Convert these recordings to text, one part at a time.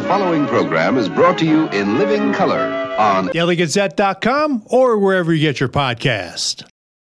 following program is brought to you in living color on DailyGazette.com or wherever you get your podcast.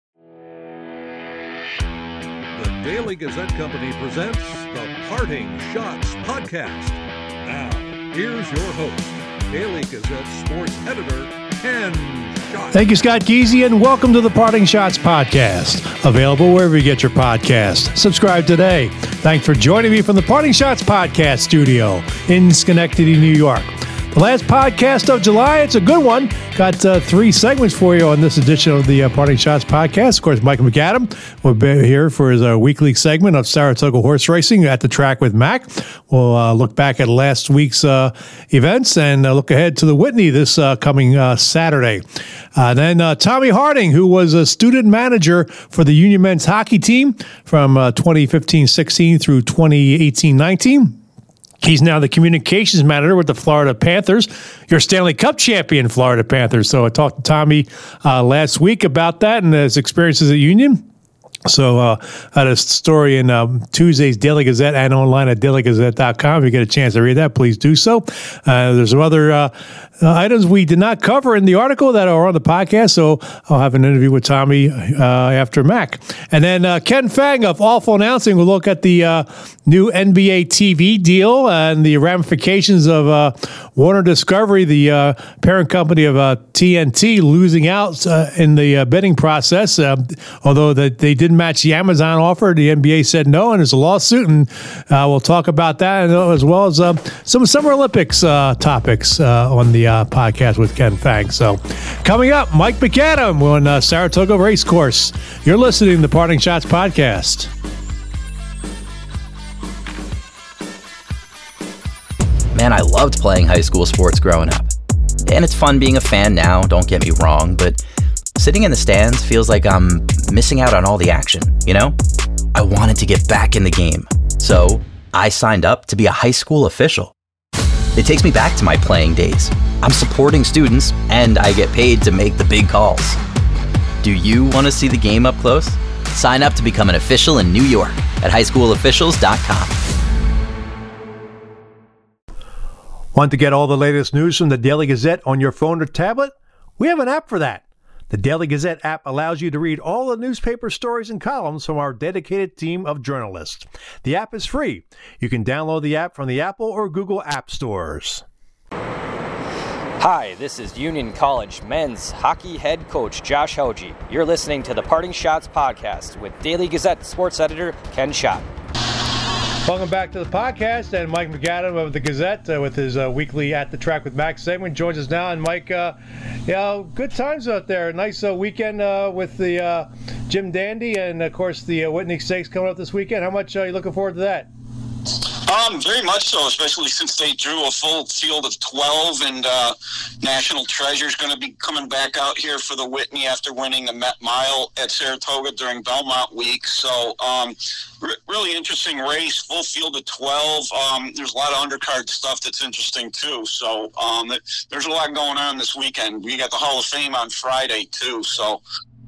The Daily Gazette Company presents the Parting Shots Podcast. Now, here's your host, Daily Gazette sports editor, Ken Schott. Thank you, Scott Geezy, and welcome to the Parting Shots Podcast. Available wherever you get your podcast. Subscribe today. Thanks for joining me from the Parting Shots Podcast studio in Schenectady, New York. The last podcast of July, it's a good one. Got three segments for you on this edition of the Parting Shots Podcast. Of course, Mike McAdam will be here for his weekly segment of Saratoga horse racing at the track with Mac. We'll look back at last week's events and look ahead to the Whitney this coming Saturday. Then Tommy Harding, who was a student manager for the Union men's hockey team from 2015-16 through 2018-19. He's now the communications manager with the Florida Panthers, your Stanley Cup champion Florida Panthers. So I talked to Tommy last week about that and his experiences at Union. So I had a story in Tuesday's Daily Gazette and online at dailygazette.com. If you get a chance to read that, please do so. There's some other items we did not cover in the article that are on the podcast, so I'll have an interview with Tommy after Mac. And then Ken Fang of Awful Announcing will look at the new NBA TV deal and the ramifications of Warner Discovery, the parent company of TNT, losing out in the bidding process. Although they didn't match the Amazon offer, the NBA said no, and there's a lawsuit, and we'll talk about that as well as some Summer Olympics topics on the podcast with Ken Fang. So coming up, Mike McAdam on Saratoga Racecourse. You're listening to the Parting Shots Podcast. Man, I loved playing high school sports growing up. And it's fun being a fan now, don't get me wrong, but sitting in the stands feels like I'm missing out on all the action, you know? I wanted to get back in the game, so I signed up to be a high school official. It takes me back to my playing days. I'm supporting students, and I get paid to make the big calls. Do you want to see the game up close? Sign up to become an official in New York at highschoolofficials.com. Want to get all the latest news from the Daily Gazette on your phone or tablet? We have an app for that. The Daily Gazette app allows you to read all the newspaper stories and columns from our dedicated team of journalists. The app is free. You can download the app from the Apple or Google App Stores. Hi, this is Union College men's hockey head coach Josh Hoge. You're listening to the Parting Shots Podcast with Daily Gazette sports editor Ken Schott. Welcome back to the podcast, and Mike McAdam of the Gazette with his weekly At the Track with Mac segment joins us now. And Mike, good times out there. Nice weekend with the Jim Dandy, and of course the Whitney Stakes coming up this weekend. How much are you looking forward to that? Very much so, especially since they drew a full field of 12, and National Treasure's going to be coming back out here for the Whitney after winning a mile at Saratoga during Belmont Week. So, really interesting race, full field of 12. There's a lot of undercard stuff that's interesting, too. So, there's a lot going on this weekend. We got the Hall of Fame on Friday, too. So,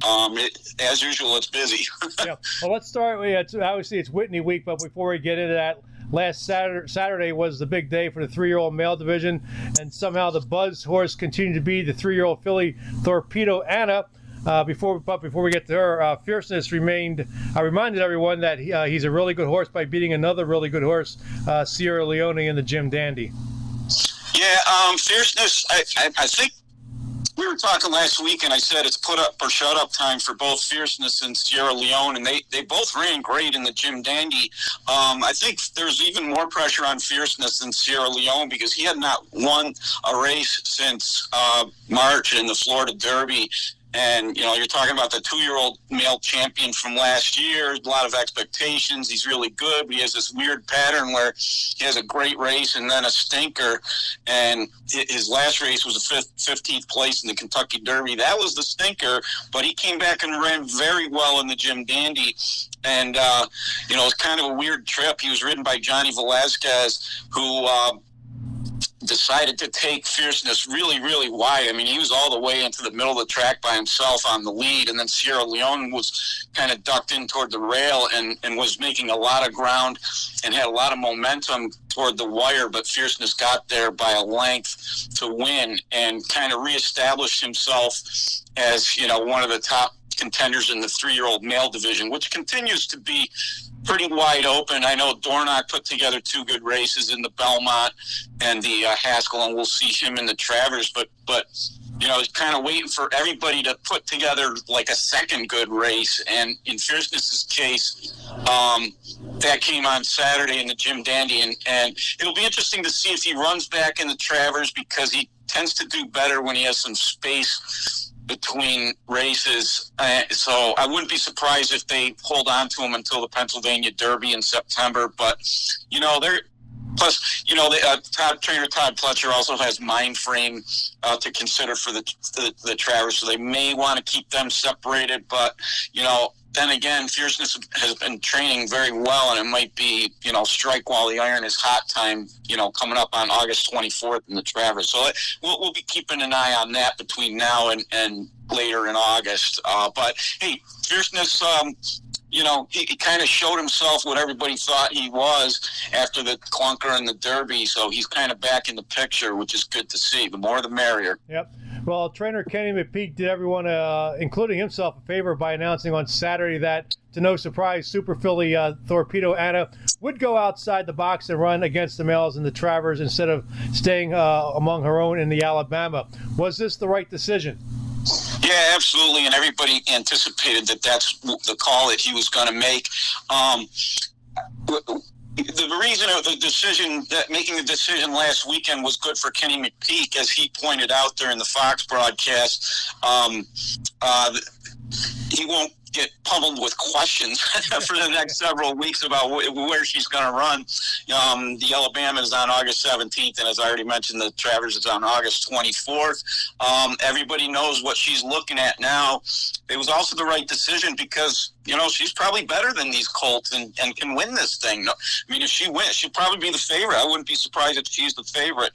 as usual, it's busy. Yeah. Well, let's start with, obviously, it's Whitney week, but before we get into that, last Saturday was the big day for the 3-year-old male division, and somehow the buzz horse continued to be the 3-year-old filly Torpedo Anna. Before we get to her, Fierceness reminded everyone that he's a really good horse by beating another really good horse, Sierra Leone, in the Jim Dandy. Yeah, Fierceness, I think we were talking last week, and I said it's put up or shut up time for both Fierceness and Sierra Leone, and they both ran great in the Jim Dandy. I think there's even more pressure on Fierceness than Sierra Leone because he had not won a race since March in the Florida Derby. And, you know, you're talking about the 2-year-old male champion from last year, a lot of expectations. He's really good, but he has this weird pattern where he has a great race and then a stinker. And his last race was a 15th place in the Kentucky Derby. That was the stinker, but he came back and ran very well in the Jim Dandy. And, you know, it was kind of a weird trip. He was ridden by Johnny Velasquez, who decided to take Fierceness really, really wide. I mean, he was all the way into the middle of the track by himself on the lead, and then Sierra Leone was kind of ducked in toward the rail and was making a lot of ground and had a lot of momentum toward the wire, but Fierceness got there by a length to win and kind of reestablished himself as, one of the top contenders in the 3-year-old male division, which continues to be pretty wide open. I know Dornock put together 2 good races in the Belmont and the Haskell, and we'll see him in the Travers, but he's kind of waiting for everybody to put together like a second good race. And in Fierceness's case, that came on Saturday in the Jim Dandy, and it'll be interesting to see if he runs back in the Travers, because he tends to do better when he has some space between races. So I wouldn't be surprised if they hold on to him until the Pennsylvania Derby in September. But, they're... Plus, trainer Todd Pletcher also has Mind Frame to consider for the Travers, so they may want to keep them separated. But, then again, Fierceness has been training very well, and it might be, strike while the iron is hot time, coming up on August 24th in the Travers. So we'll be keeping an eye on that between now and later in August. But, hey, Fierceness... he kind of showed himself what everybody thought he was after the clunker in the Derby, so he's kind of back in the picture, which is good to see. The more the merrier. Yep. Well, trainer Kenny McPeek did everyone, including himself, a favor by announcing on Saturday that, to no surprise, Super Filly Torpedo Anna would go outside the box and run against the males in the Travers instead of staying among her own in the Alabama. Was this the right decision? Yeah, absolutely, and everybody anticipated that that's the call that he was going to make. The reason of the decision, that making the decision last weekend was good for Kenny McPeek, as he pointed out during the Fox broadcast. He won't get pummeled with questions for the next several weeks about where she's going to run. The Alabama is on August 17th, and as I already mentioned, the Travers is on August 24th. Everybody knows what she's looking at now. It was also the right decision because, she's probably better than these colts and can win this thing. I mean, if she wins, she'll probably be the favorite. I wouldn't be surprised if she's the favorite.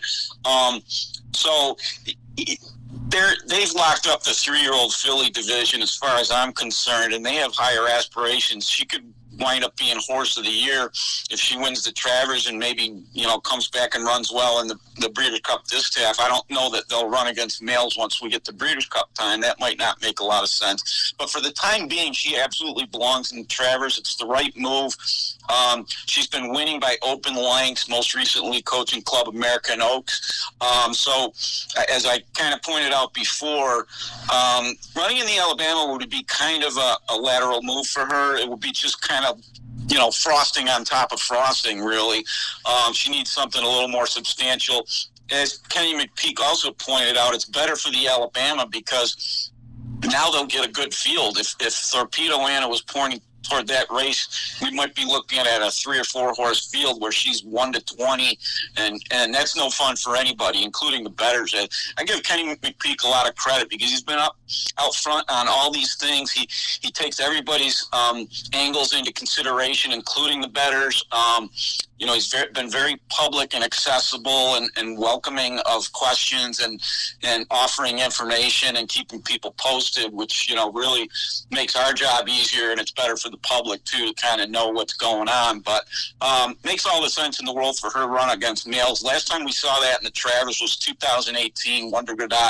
They've locked up the 3-year-old filly division as far as I'm concerned, and they have higher aspirations. She could wind up being horse of the year if she wins the Travers and maybe, comes back and runs well in the Breeders' Cup Distaff. I don't know that they'll run against males once we get to Breeders' Cup time. That might not make a lot of sense. But for the time being, she absolutely belongs in the Travers. It's the right move. She's been winning by open lengths, most recently coaching Club American Oaks. So as I kind of pointed out before, running in the Alabama would be kind of a lateral move for her. It would be just kind of, frosting on top of frosting, really. She needs something a little more substantial. As Kenny McPeek also pointed out, it's better for the Alabama because now they'll get a good field. If Torpedo Anna was pointing toward that race, we might be looking at a 3 or 4 horse field where she's 1 to 20, and that's no fun for anybody, including the bettors. I give Kenny McPeek a lot of credit because he's been out front on all these things. He takes everybody's angles into consideration, including the bettors. He's been very public and accessible and welcoming of questions and offering information and keeping people posted, which, really makes our job easier, and it's better for the public, too, to kind of know what's going on. But makes all the sense in the world for her run against males. Last time we saw that in the Travers was 2018. Wonder Godot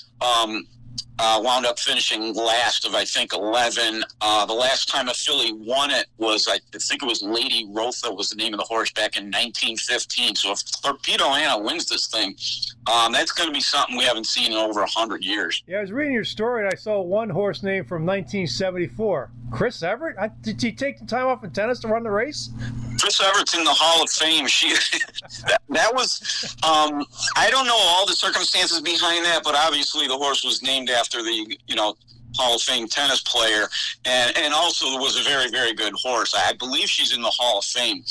wound up finishing last of, I think, 11. The last time a filly won it was, I think it was Lady Rotha was the name of the horse back in 1915. So if Torpedo Anna wins this thing, that's going to be something we haven't seen in over 100 years. Yeah, I was reading your story, and I saw one horse named from 1974. Chris Everett? Did he take the time off in tennis to run the race? Chris Everett's in the Hall of Fame. That was, I don't know all the circumstances behind that, but obviously the horse was named after the, Hall of Fame tennis player, and also was a very, very good horse. I believe she's in the Hall of Fame.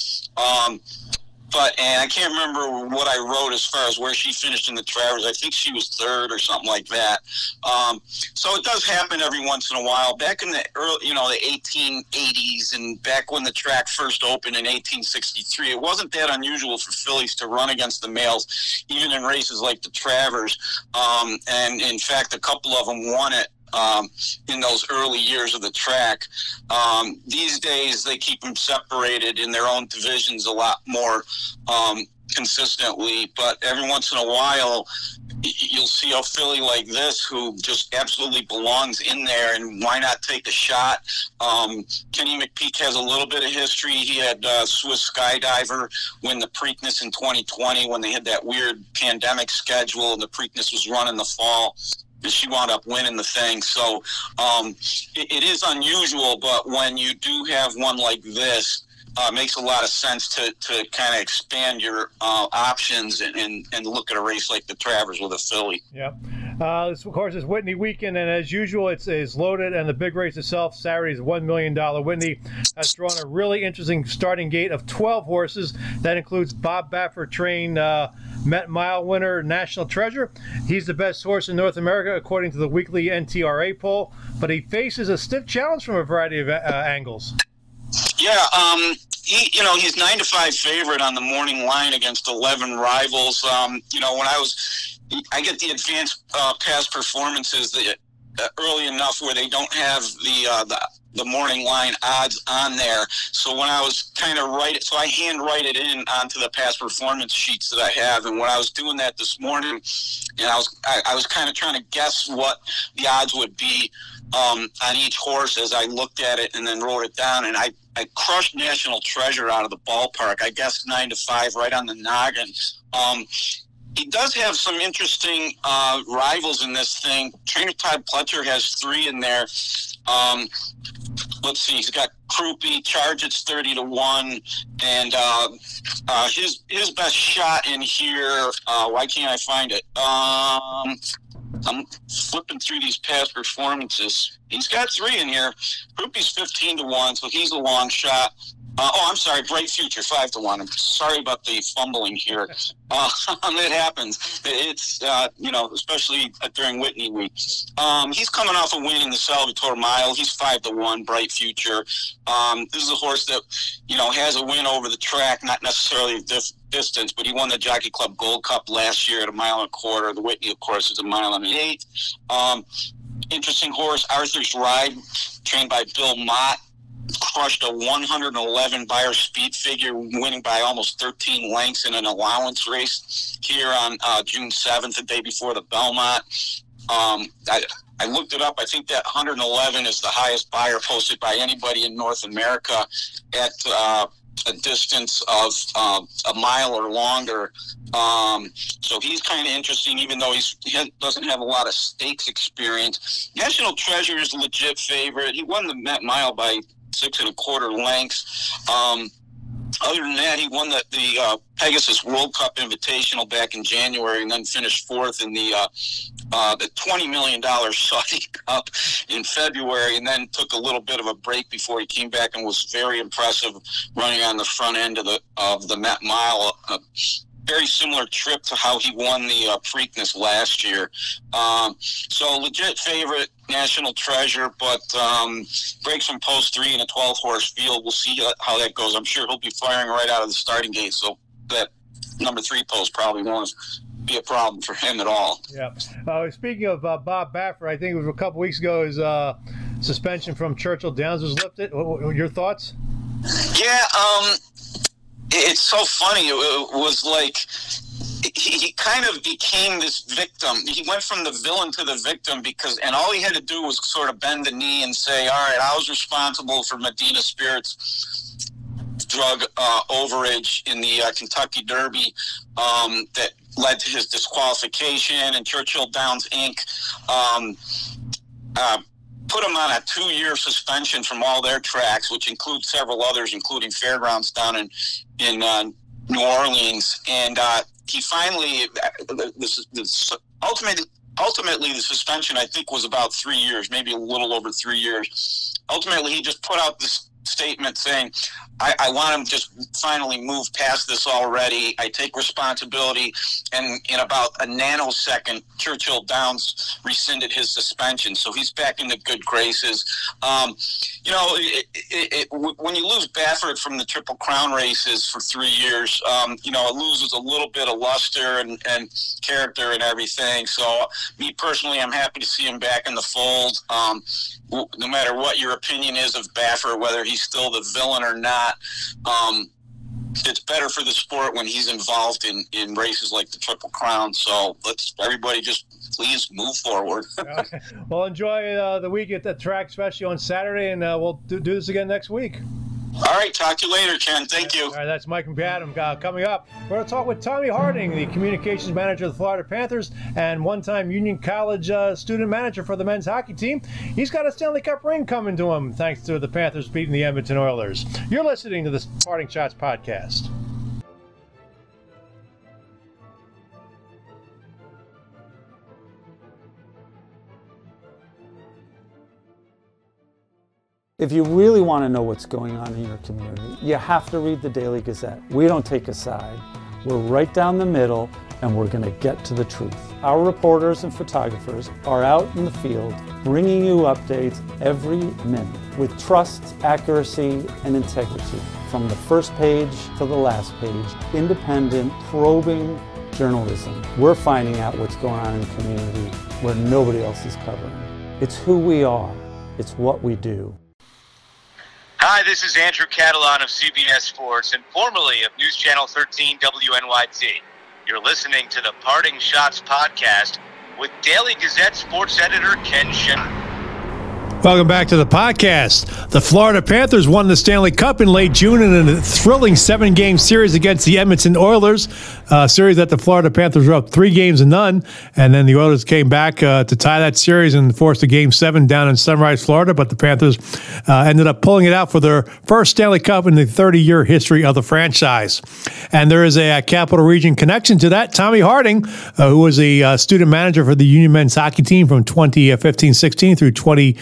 And I can't remember what I wrote as far as where she finished in the Travers. I think she was 3rd or something like that. So it does happen every once in a while. Back in the early, the 1880s, and back when the track first opened in 1863, it wasn't that unusual for fillies to run against the males, even in races like the Travers. And in fact, a couple of them won it in those early years of the track. These days, they keep them separated in their own divisions a lot more consistently, but every once in a while, you'll see a filly like this who just absolutely belongs in there, and why not take a shot? Kenny McPeak has a little bit of history. He had Swiss Skydiver win the Preakness in 2020 when they had that weird pandemic schedule and the Preakness was run in the fall, and she wound up winning the thing. So it is unusual, but when you do have one like this, makes a lot of sense to kind of expand your options and look at a race like the Travers with a filly. Yeah. This, of course, is Whitney weekend, and as usual, it's loaded, and the big race itself, Saturday's $1 million. Whitney has drawn a really interesting starting gate of 12 horses. That includes Bob Baffert trained Met Mile winner National Treasure. He's the best horse in North America, according to the weekly NTRA poll, but he faces a stiff challenge from a variety of angles. Yeah, he's 9-5 favorite on the morning line against 11 rivals. When I get the advanced past performances early enough where they don't have the morning line odds on there. So when I was I hand write it in onto the past performance sheets that I have. And when I was doing that this morning, and I was kind of trying to guess what the odds would be on each horse as I looked at it and then wrote it down, and I crushed National Treasure out of the ballpark. I guessed 9-5 right on the noggin. He does have some interesting rivals in this thing. Trainer Todd Pletcher has 3 in there. Let's see, he's got Crouppy, Charge It's 30-1, and his best shot in here. Why can't I find it? I'm flipping through these past performances. He's got 3 in here. Crouppy's 15-1, so he's a long shot. I'm sorry, Bright Future, 5-1. I'm sorry about the fumbling here. It happens. It's, especially during Whitney week. He's coming off a win in the Salvatore Mile. He's 5-1, Bright Future. This is a horse that, has a win over the track, not necessarily distance, but he won the Jockey Club Gold Cup last year at 1.25 miles. The Whitney, of course, is 1.125 miles. Interesting horse, Arthur's Ride, trained by Bill Mott. Crushed a 111 Beyer speed figure, winning by almost 13 lengths in an allowance race here on June 7th, the day before the Belmont. I looked it up. I think that 111 is the highest Beyer posted by anybody in North America at a distance of a mile or longer. So he's kind of interesting, even though he doesn't have a lot of stakes experience. National Treasure is a legit favorite. He won the Met Mile by 6 1/4 lengths. Other than that, he won the Pegasus World Cup Invitational back in January, and then finished 4th in the $20 million Saudi Cup in February, and then took a little bit of a break before he came back and was very impressive, running on the front end of the Met Mile. Very similar trip to how he won the Preakness last year. So legit favorite, National Treasure, but breaks from post 3 in a 12-horse field. We'll see how that goes. I'm sure he'll be firing right out of the starting gate, so that number 3 post probably won't be a problem for him at all. Yeah. Speaking of Bob Baffert, I think it was a couple weeks ago his suspension from Churchill Downs was lifted. Your thoughts? Yeah, it's so funny. It was like he kind of became this victim. He went from the villain to the victim and all he had to do was sort of bend the knee and say, all right, I was responsible for Medina Spirit's drug overage in the Kentucky Derby that led to his disqualification, and Churchill Downs Inc. Put him on a 2-year suspension from all their tracks, which includes several others, including Fairgrounds down in New Orleans. And he finally, ultimately the suspension, I think, was about 3 years, maybe a little over 3 years. Ultimately, he just put out this statement thing. I want him to just finally move past this already. I take responsibility, and in about a nanosecond, Churchill Downs rescinded his suspension, so he's back into good graces. When you lose Baffert from the Triple Crown races for 3 years, it loses a little bit of luster and character and everything. So me personally, I'm happy to see him back in the fold. No matter what your opinion is of Baffert, whether he's still the villain or not, it's better for the sport when he's involved in races like the Triple Crown. So let's everybody just please move forward. Well, enjoy the week at the track, especially on Saturday, and we'll do this again next week. All right, talk to you later, Ken. Thank you. All right, that's Mike McAdam. Coming up, we're going to talk with Tommy Harding, the communications manager of the Florida Panthers and one-time Union College student manager for the men's hockey team. He's got a Stanley Cup ring coming to him thanks to the Panthers beating the Edmonton Oilers. You're listening to the Parting Shots podcast. If you really want to know what's going on in your community, you have to read the Daily Gazette. We don't take a side. We're right down the middle, and we're going to get to the truth. Our reporters and photographers are out in the field bringing you updates every minute with trust, accuracy, and integrity. From the first page to the last page, independent, probing journalism. We're finding out what's going on in the community where nobody else is covering. It's who we are. It's what we do. Hi, this is Andrew Catalan of CBS Sports and formerly of News Channel 13 WNYT. You're listening to the Parting Shots podcast with Daily Gazette sports editor Ken Schott. Welcome back to the podcast. The Florida Panthers won the Stanley Cup in late June in a thrilling 7-game series against the Edmonton Oilers, a series that the Florida Panthers were up 3-0, and then the Oilers came back to tie that series and forced a Game 7 down in Sunrise, Florida, but the Panthers ended up pulling it out for their first Stanley Cup in the 30-year history of the franchise. And there is a Capital Region connection to that. Tommy Harding, who was a student manager for the Union men's hockey team from 2015-16 through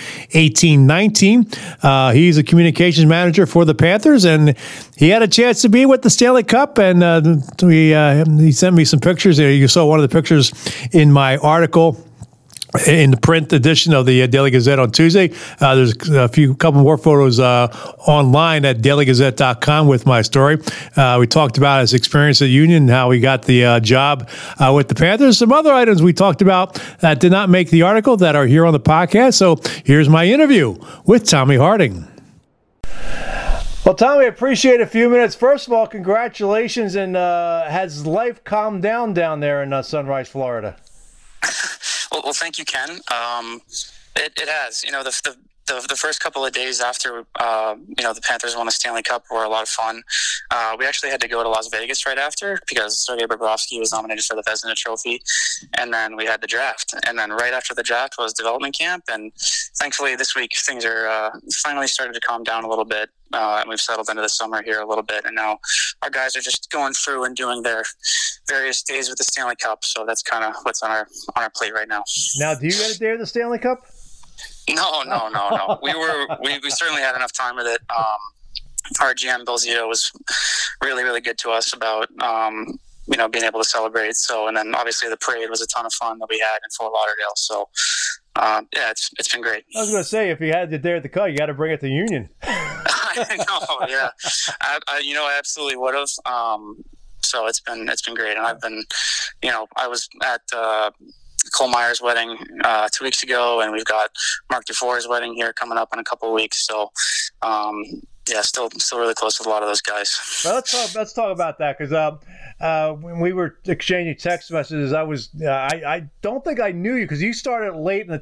2018-19. He's a communications manager for the Panthers, and he had a chance to be with the Stanley Cup, and he sent me some pictures. You saw one of the pictures in my article in the print edition of the Daily Gazette on Tuesday. There's a couple more photos online at dailygazette.com with my story. We talked about his experience at Union and how he got the job with the Panthers. Some other items we talked about that did not make the article that are here on the podcast. So here's my interview with Tommy Harding. Well, Tommy, I appreciate a few minutes. First of all, congratulations, and has life calmed down there in Sunrise, Florida? Well, thank you, Ken. It has. The first couple of days after, the Panthers won the Stanley Cup were a lot of fun. We actually had to go to Las Vegas right after because Sergei Bobrovsky was nominated for the Vezina Trophy, and then we had the draft. And then right after the draft was development camp, and thankfully this week things are finally started to calm down a little bit, and we've settled into the summer here a little bit, and now our guys are just going through and doing their various days with the Stanley Cup. So that's kind of what's on our plate right now. Now, do you get a day with the Stanley Cup? No. We certainly had enough time with it. Our GM Bill Zito was really, really good to us about being able to celebrate. So, and then obviously the parade was a ton of fun that we had in Fort Lauderdale. So, it's been great. I was going to say, if you had the day at the Cup, you got to bring it to Union. I know, yeah. I absolutely would have. So it's been great, and I've been, I was at Cole Meyer's wedding 2 weeks ago, and we've got Mark Dufour's wedding here coming up in a couple of weeks. So, still really close with a lot of those guys. Well, let's talk about that, because when we were exchanging text messages, I don't think I knew you, because you started late in the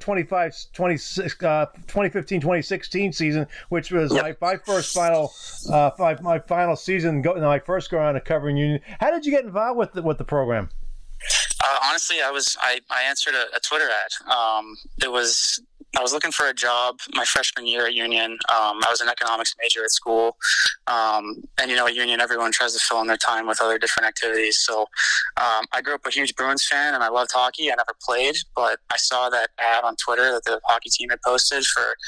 2015-2016 season, which was my final season. My first go around to covering Union. How did you get involved with the program? Honestly, I answered a Twitter ad. I was looking for a job my freshman year at Union. I was an economics major at school. And at Union, everyone tries to fill in their time with other different activities. So I grew up a huge Bruins fan, and I loved hockey. I never played, but I saw that ad on Twitter that the hockey team had posted for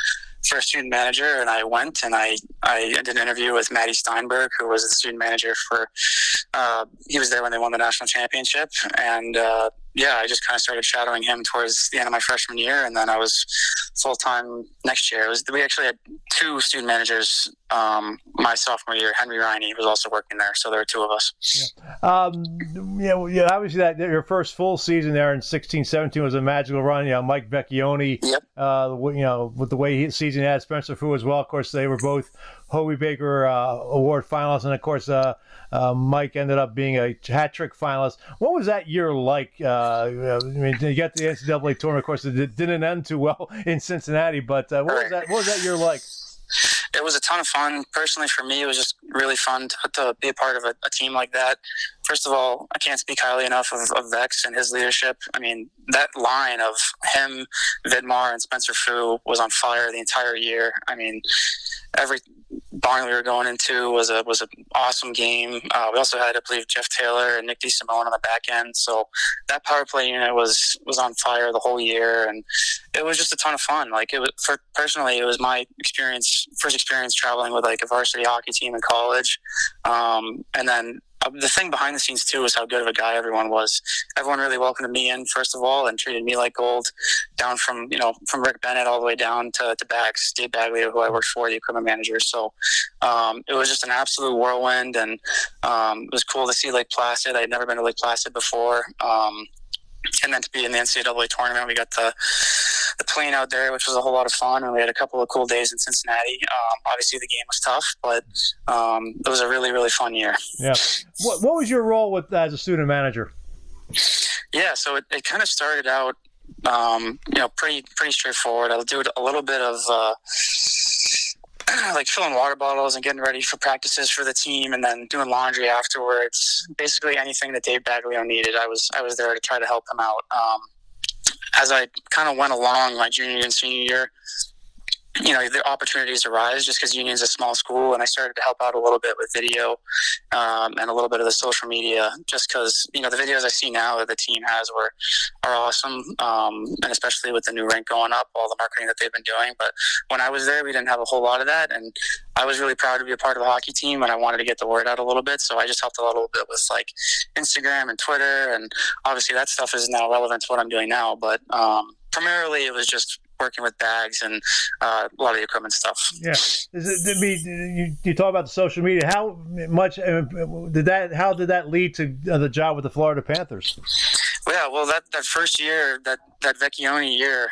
for a student manager, and I went and I did an interview with Matty Steinberg, who was the student manager for. He was there when they won the national championship, and I just kind of started shadowing him towards the end of my freshman year, and then I was full time next year. We actually had 2 student managers my sophomore year. Henry Riney was also working there, so there were 2 of us. Obviously that your first full season there in 16-17 was a magical run. Mike Vecchione, with the way his season had, Spencer Fu as well. Of course, they were both Hobie Baker Award finalists, and of course Mike ended up being a hat trick finalist. What was that year like? You got the NCAA tournament. Of course, it didn't end too well in Cincinnati, but what was that year like? It was a ton of fun. Personally, for me, it was just really fun to be a part of a team like that. First of all, I can't speak highly enough of Vex and his leadership. I mean, that line of him, Vidmar, and Spencer Fu was on fire the entire year. I mean, every barn we were going into was an awesome game. We also had, I believe, Jeff Taylor and Nick DeSimone on the back end. So that power play unit was on fire the whole year, and it was just a ton of fun. Like, it was my first experience traveling with like a varsity hockey team in college, and then. The thing behind the scenes, too, is how good of a guy everyone was. Everyone really welcomed me in, first of all, and treated me like gold, down from Rick Bennett all the way down to Bags, Dave Bagley, who I worked for, the equipment manager. So it was just an absolute whirlwind, and it was cool to see Lake Placid. I had never been to Lake Placid before. And then to be in the NCAA tournament, we got the plane out there, which was a whole lot of fun, and we had a couple of cool days in Cincinnati. Obviously, the game was tough, but it was a really, really fun year. Yeah. What was your role as a student manager? Yeah, so it kind of started out, pretty straightforward. I'll do a little bit of like filling water bottles and getting ready for practices for the team, and then doing laundry afterwards. Basically anything that Dave Baglio needed, I was there to try to help him out. As I kind of went along my junior and senior year, the opportunities arise just because Union's a small school, and I started to help out a little bit with video and a little bit of the social media, just because the videos I see now that the team has are awesome, and especially with the new rink going up, all the marketing that they've been doing. But when I was there, we didn't have a whole lot of that, and I was really proud to be a part of the hockey team, and I wanted to get the word out a little bit, so I just helped out a little bit with like Instagram and Twitter, and obviously that stuff is now relevant to what I'm doing now, but primarily it was just working with Bags and a lot of the equipment stuff. Yeah. You talk about the social media. How much did that lead to the job with the Florida Panthers? Well, that first year, that Vecchione year,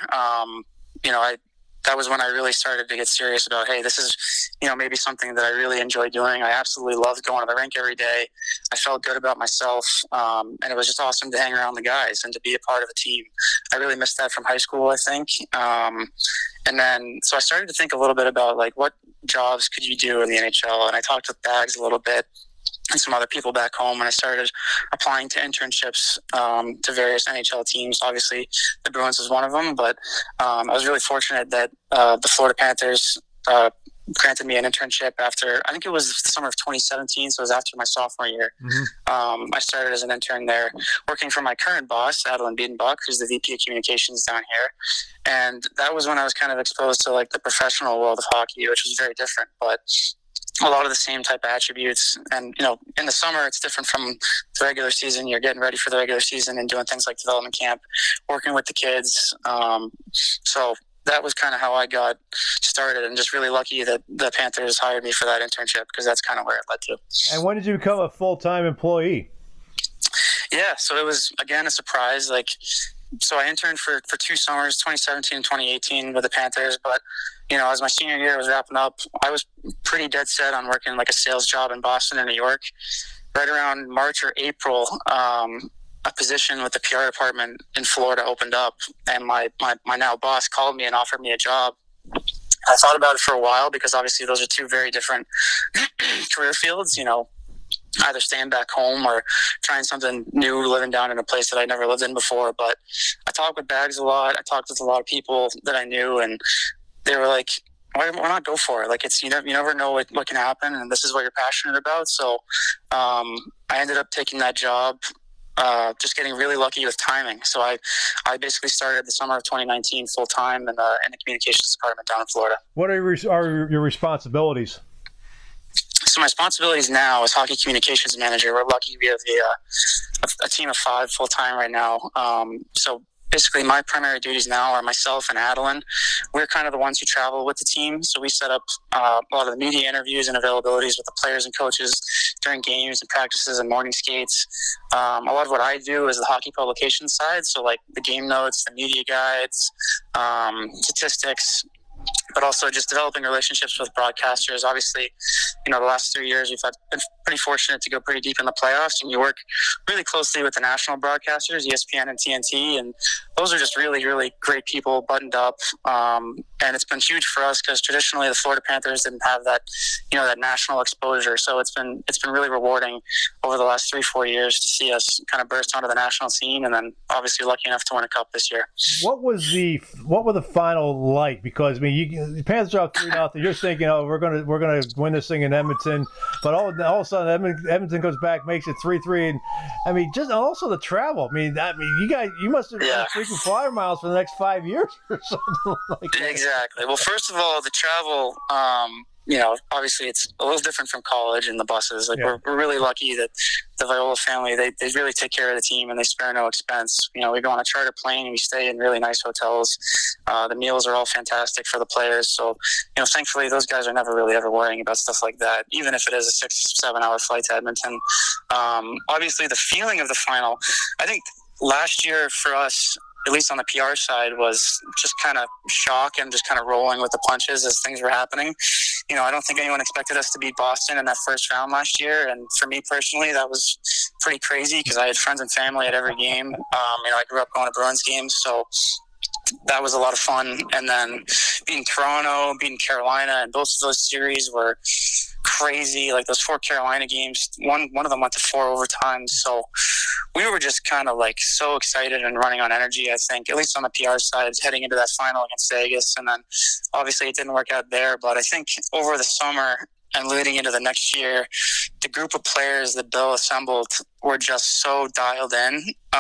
that was when I really started to get serious about, hey, this is, maybe something that I really enjoy doing. I absolutely loved going to the rink every day. I felt good about myself, and it was just awesome to hang around the guys and to be a part of a team. I really missed that from high school, I think. And then, so I started to think a little bit about, like, what jobs could you do in the NHL? And I talked with Bags a little bit and some other people back home, and I started applying to internships to various NHL teams. Obviously, the Bruins was one of them, but I was really fortunate that the Florida Panthers granted me an internship after, I think it was the summer of 2017, so it was after my sophomore year. Mm-hmm. I started as an intern there, working for my current boss, Adeline Biedenbach, who's the VP of Communications down here. And that was when I was kind of exposed to like the professional world of hockey, which was very different, but a lot of the same type of attributes. And, in the summer, it's different from the regular season. You're getting ready for the regular season and doing things like development camp, working with the kids. So that was kind of how I got started, and just really lucky that the Panthers hired me for that internship, because that's kind of where it led to. And when did you become a full-time employee? Yeah, so it was, again, a surprise. So I interned for 2 summers, 2017 and 2018 with the Panthers, but as my senior year was wrapping up, I was pretty dead set on working like a sales job in Boston and New York. Right around March or April, a position with the PR department in Florida opened up, and my now boss called me and offered me a job. I thought about it for a while, because obviously those are 2 very different career fields, either staying back home or trying something new, living down in a place that I never lived in before. But I talked with Bags a lot. I talked with a lot of people that I knew, and they were like, why not go for it? Like, it's, you never know what can happen, and this is what you're passionate about. So I ended up taking that job just getting really lucky with timing. So I basically started the summer of 2019 full time in the communications department down in Florida. What are your responsibilities? So my responsibilities now as hockey communications manager. We're lucky we have a team of 5 full time right now. So basically my primary duties now are myself and Adeline. We're kind of the ones who travel with the team. So we set up a lot of the media interviews and availabilities with the players and coaches during games and practices and morning skates. A lot of what I do is the hockey publication side. So like the game notes, the media guides, statistics, but also just developing relationships with broadcasters. Obviously, the last 3 years we've been pretty fortunate to go pretty deep in the playoffs, and you work really closely with the national broadcasters, ESPN and TNT, and those are just really, really great people, buttoned up. And it's been huge for us because traditionally the Florida Panthers didn't have that, that national exposure. So it's been really rewarding over the last 3-4 years to see us kind of burst onto the national scene, and then obviously lucky enough to win a cup this year. What were the final like? Because the Panthers are up 3-0. You're thinking, we're gonna win this thing in Edmonton, but all of a sudden Edmonton goes back, makes it 3-3, and just also the travel. You must have freaking flyer miles for the next 5 years or something like that. Exactly. Well, first of all, the travel. Obviously it's a little different from college and the buses. We're really lucky that the Viola family, they really take care of the team and they spare no expense. We go on a charter plane and we stay in really nice hotels. The meals are all fantastic for the players. So, thankfully those guys are never really ever worrying about stuff like that, even if it is a 6-7 hour flight to Edmonton. Obviously the feeling of the final, I think last year for us, at least on the PR side, was just kind of shock and just kind of rolling with the punches as things were happening. I don't think anyone expected us to beat Boston in that first round last year. And for me personally, that was pretty crazy because I had friends and family at every game. I grew up going to Bruins games, so that was a lot of fun. And then beating Toronto, beating Carolina, and both of those series were crazy. Like those 4 Carolina games, one of them went to 4 overtimes. So we were just kind of like so excited and running on energy, I think, at least on the PR side, heading into that final against Vegas. And then obviously it didn't work out there. But I think over the summer and leading into the next year, the group of players that Bill assembled were just so dialed in.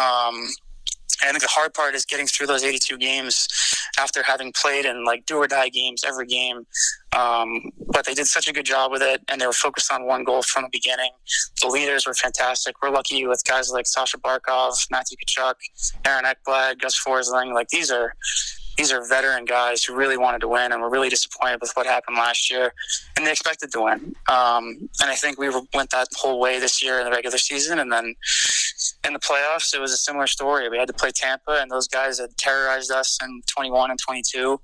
I think the hard part is getting through those 82 games after having played in like do or die games every game. But they did such a good job with it, and they were focused on one goal from the beginning. The leaders were fantastic. We're lucky with guys like Sasha Barkov, Matthew Tkachuk, Aaron Ekblad, Gus Forsling. Like these are veteran guys who really wanted to win and were really disappointed with what happened last year, and they expected to win. And I think we went that whole way this year in the regular season, and then in the playoffs, it was a similar story. We had to play Tampa, and those guys had terrorized us in 21 and 22.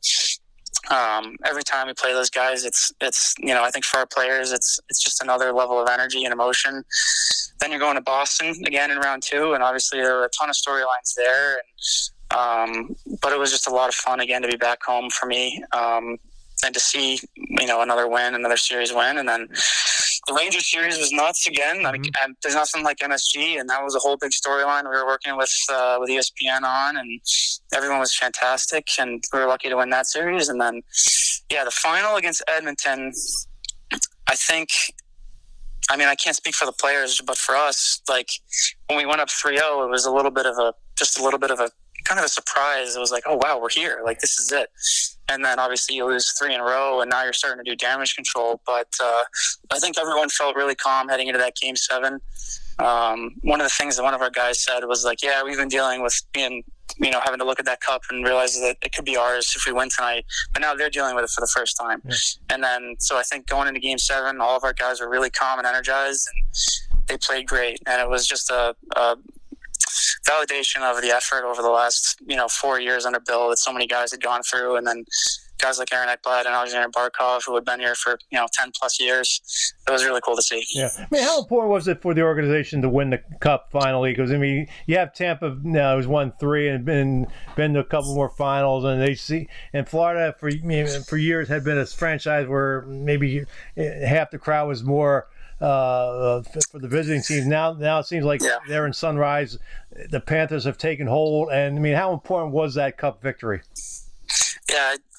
Every time we play those guys, it's I think for our players, it's just another level of energy and emotion. Then you're going to Boston again in round 2, and obviously there were a ton of storylines there. But it was just a lot of fun again to be back home for me, and to see another win, another series win, and then the Rangers series was nuts again. There's nothing like MSG, and that was a whole big storyline we were working with ESPN on, and everyone was fantastic, and we were lucky to win that series. And then, the final against Edmonton, I think, I can't speak for the players, but for us, like when we went up 3-0, it was a little bit of a kind of a surprise. It was like, oh wow, we're here. Like this is it. And then obviously you lose 3 in a row, and now you're starting to do damage control. But I think everyone felt really calm heading into that Game 7. One of the things that one of our guys said was like, yeah, we've been dealing with being, having to look at that cup and realize that it could be ours if we win tonight. But now they're dealing with it for the first time. Yeah. And then, so I think going into Game 7, all of our guys were really calm and energized, and they played great. And it was just a validation of the effort over the last 4 years under Bill that so many guys had gone through, and then guys like Aaron Ekblad and Alexander Barkov who had been here for 10 plus years. It was really cool to see. Yeah, how important was it for the organization to win the cup finally? Because you have Tampa now who's won 3 and been to a couple more finals, and Florida for years had been a franchise where maybe half the crowd was more for the visiting teams. Now it seems like they're in Sunrise. The Panthers have taken hold, and how important was that cup victory? Yeah,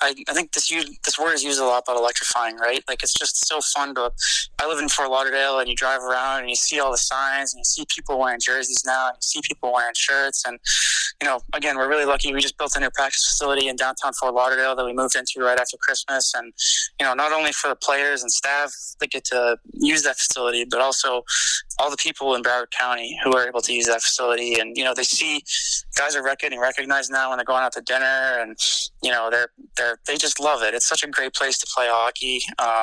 I think this word is used a lot about electrifying, right? Like, it's just so fun I live in Fort Lauderdale, and you drive around and you see all the signs, and you see people wearing jerseys now, and you see people wearing shirts. And, again, we're really lucky. We just built a new practice facility in downtown Fort Lauderdale that we moved into right after Christmas. And, not only for the players and staff that get to use that facility, but also all the people in Broward County who are able to use that facility. And, they see guys are getting recognized now when they're going out to dinner, and, they just love it. It's such a great place to play hockey.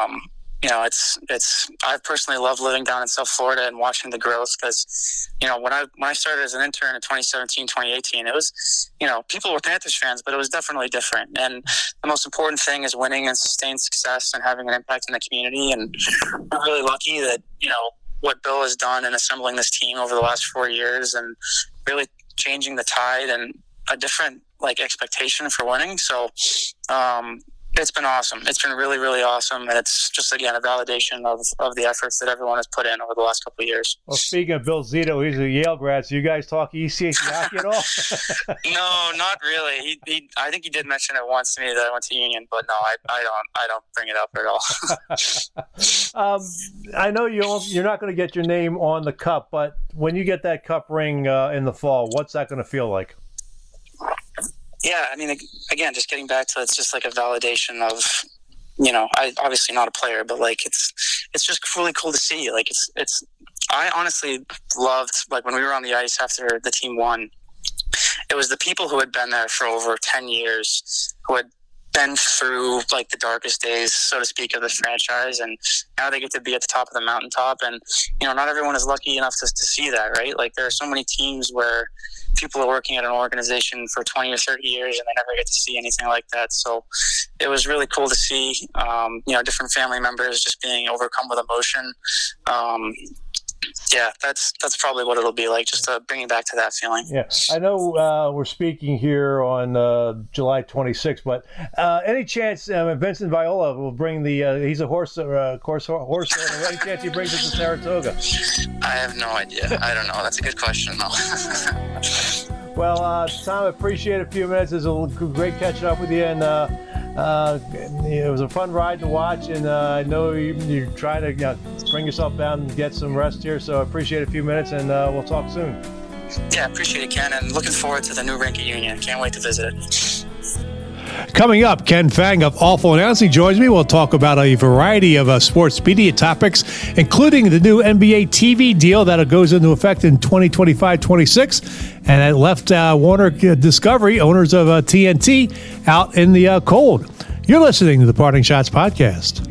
I personally love living down in South Florida and watching the growth, because, when I started as an intern in 2017, 2018, it was, people were Panthers fans, but it was definitely different. And the most important thing is winning and sustained success and having an impact in the community. And we're really lucky that, what Bill has done in assembling this team over the last 4 years and really changing the tide and a different expectation for winning. So, it's been awesome. It's been really, really awesome. And it's just, again, a validation of the efforts that everyone has put in over the last couple of years. Well, speaking of Bill Zito, he's a Yale grad, so you guys talk ECAC hockey at all? No, not really. I think he did mention it once to me that I went to Union, but no, I don't bring it up at all. I know you're not going to get your name on the cup, but when you get that cup ring in the fall, what's that going to feel like? Yeah, I mean, again, just getting back to it's just like a validation of, I obviously not a player, but it's just really cool to see. I honestly loved when we were on the ice after the team won. It was the people who had been there for over 10 years, who had been through the darkest days, so to speak, of the franchise, and now they get to be at the top of the mountaintop. And not everyone is lucky enough to see that, right? There are so many teams where people are working at an organization for 20 or 30 years and they never get to see anything like that. So it was really cool to see, different family members just being overcome with emotion. Yeah, that's probably what it'll be like, just to bring it back to that feeling. Yeah, I know we're speaking here on July 26th, but any chance Vincent Viola will bring he's a horse owner. Any chance he brings it to Saratoga? I have no idea. I don't know. That's a good question, though. Well, Tom, I appreciate a few minutes. It was a great catching up with you, and it was a fun ride to watch, and I know you're trying to bring yourself down and get some rest here, so I appreciate a few minutes, and we'll talk soon. Yeah, appreciate it, Ken, and looking forward to the new rink at Union. Can't wait to visit it. Coming up, Ken Fang of Awful Announcing joins me. We'll talk about a variety of sports media topics, including the new NBA TV deal that goes into effect in 2025-26, and it left Warner Discovery, owners of TNT, out in the cold. You're listening to the Parting Shots Podcast.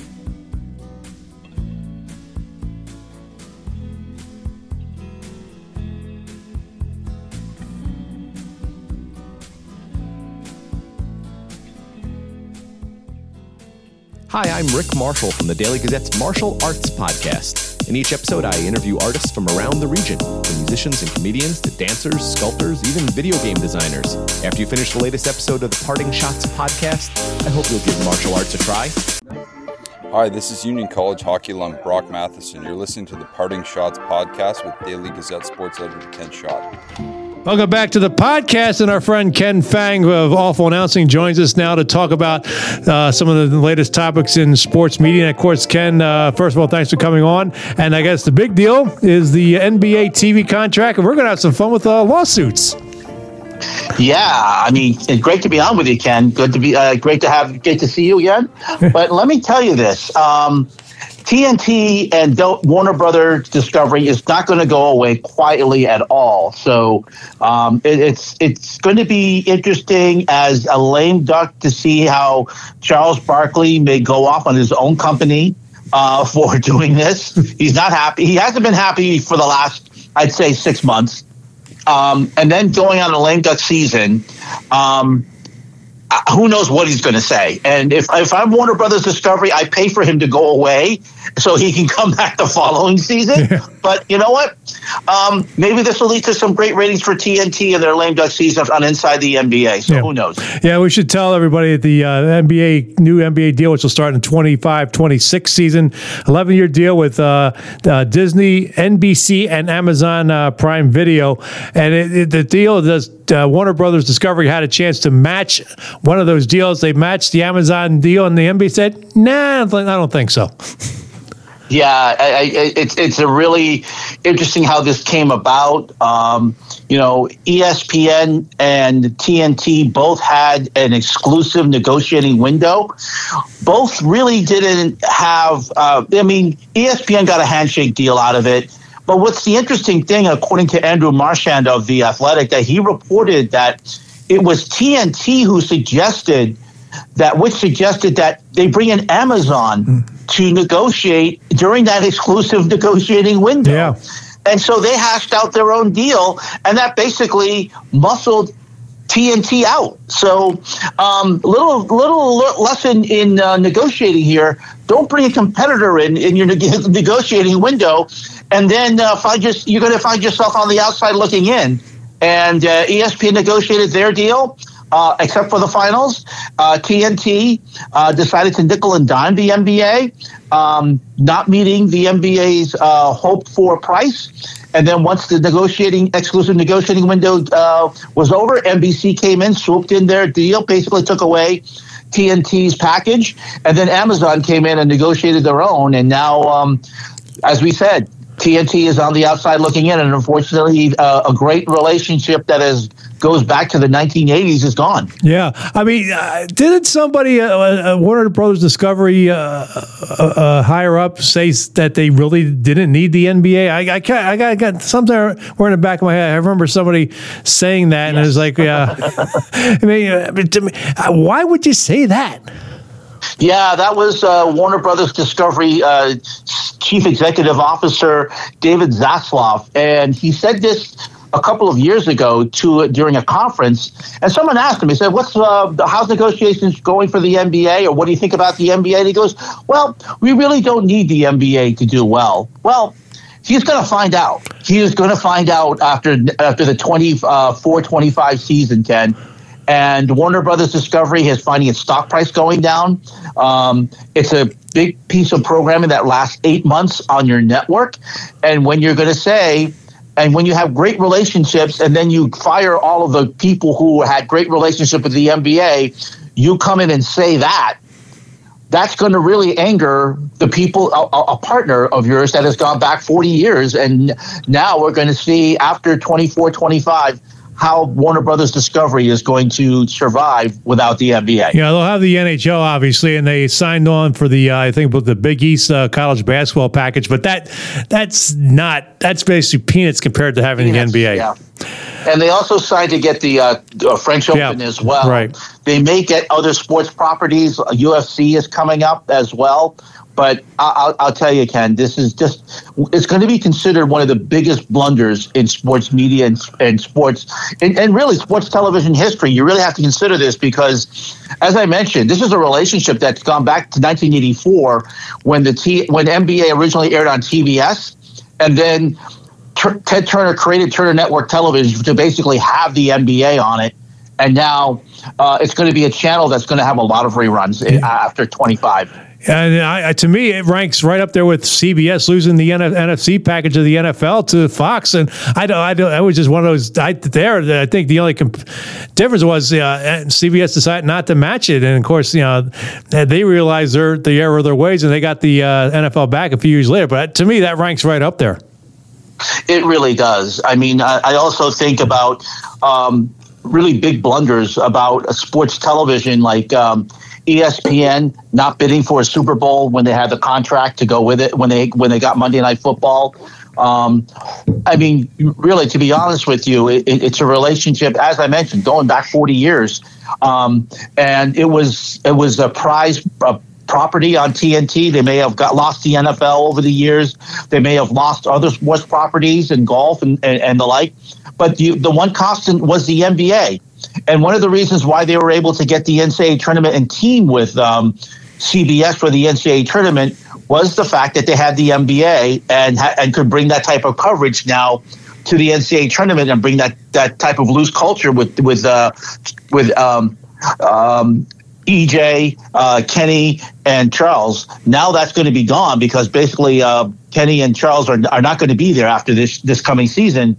Hi, I'm Rick Marshall from the Daily Gazette's Martial Arts Podcast. In each episode, I interview artists from around the region, from musicians and comedians to dancers, sculptors, even video game designers. After you finish the latest episode of the Parting Shots Podcast, I hope you'll give martial arts a try. Hi, this is Union College hockey alum Brock Matheson. You're listening to the Parting Shots Podcast with Daily Gazette sports editor Ken Schott. Welcome back to the podcast, and our friend Ken Fang of Awful Announcing joins us now to talk about some of the latest topics in sports media. And of course, Ken, first of all, thanks for coming on. And I guess the big deal is the NBA TV contract, and we're going to have some fun with lawsuits. Yeah, I mean, it's great to be on with you, Ken. Good to be great to see you again. But let me tell you this. TNT and Warner Brothers Discovery is not going to go away quietly at all. So it's going to be interesting as a lame duck to see how Charles Barkley may go off on his own company for doing this. He's not happy. He hasn't been happy for the last, I'd say, 6 months. And then going on a lame duck season, who knows what he's going to say. And if I'm Warner Brothers Discovery, I pay for him to go away so he can come back the following season. Yeah. But you know what? maybe this will lead to some great ratings for TNT in their lame duck season on Inside the NBA. So who knows? Yeah, we should tell everybody that the new NBA deal, which will start in 25-26 season, 11-year deal with Disney, NBC, and Amazon Prime Video. And the deal does Warner Brothers Discovery had a chance to match one of those deals. They matched the Amazon deal, and the NBA said, "Nah, I don't think so." Yeah, it's a really interesting how this came about. ESPN and TNT both had an exclusive negotiating window. Both really didn't have, ESPN got a handshake deal out of it. But what's the interesting thing, according to Andrew Marchand of The Athletic, that he reported that it was TNT who suggested that they bring in Amazon to negotiate during that exclusive negotiating window. Yeah. And so they hashed out their own deal, and that basically muscled TNT out. So little lesson in negotiating here. Don't bring a competitor in your negotiating window, and then you're going to find yourself on the outside looking in. And ESPN negotiated their deal. Except for the finals, TNT decided to nickel and dime the NBA, not meeting the NBA's hoped-for price. And then once the exclusive negotiating window was over, NBC came in, swooped in their deal, basically took away TNT's package, and then Amazon came in and negotiated their own. And now, as we said, TNT is on the outside looking in, and unfortunately, a great relationship that goes back to the 1980s is gone. Yeah, I mean, didn't somebody, Warner Brothers Discovery higher up, say that they really didn't need the NBA? I got something in the back of my head. I remember somebody saying that, and it was like, why would you say that? Yeah, that was Warner Brothers Discovery Chief Executive Officer David Zaslav, and he said this a couple of years ago during a conference, and someone asked him, he said, how's negotiations going for the NBA, or what do you think about the NBA? And he goes, well, we really don't need the NBA to do well. Well, he's going to find out. He is going to find out after the 24-25 season, Ken. And Warner Brothers Discovery is finding its stock price going down. It's a big piece of programming that lasts 8 months on your network. And when you're going to say, and when you have great relationships and then you fire all of the people who had great relationship with the NBA, you come in and say that's going to really anger the people, a partner of yours that has gone back 40 years. And now we're going to see after 24-25 how Warner Brothers Discovery is going to survive without the NBA. Yeah, they'll have the NHL, obviously, and they signed on for the, I think, the Big East college basketball package, but that's basically peanuts compared to having the NBA. Yeah. And they also signed to get the French Open as well. Right. They may get other sports properties. UFC is coming up as well. But I'll tell you, Ken, this is it's going to be considered one of the biggest blunders in sports media and sports and really sports television history. You really have to consider this because, as I mentioned, this is a relationship that's gone back to 1984 when NBA originally aired on TBS, and then Ted Turner created Turner Network Television to basically have the NBA on it. And now it's going to be a channel that's going to have a lot of reruns after 25. And to me, it ranks right up there with CBS losing the NFC package of the NFL to Fox. And I was just one of those I think the only difference was CBS decided not to match it. And of course, they realized the error of their ways and they got the NFL back a few years later. But to me, that ranks right up there. It really does. I mean, I also think about really big blunders about sports television, like ESPN not bidding for a Super Bowl when they had the contract to go with it when they got Monday Night Football. I mean, really, to be honest with you, it's a relationship, as I mentioned, going back 40 years, and it was a prize property on TNT. They may have lost the NFL over the years. They may have lost other sports properties in golf and the like. But the one constant was the NBA. And one of the reasons why they were able to get the NCAA tournament and team with CBS for the NCAA tournament was the fact that they had the NBA and could bring that type of coverage now to the NCAA tournament and bring that type of loose culture with EJ, Kenny, and Charles. Now that's going to be gone because basically Kenny and Charles are not going to be there after this coming season.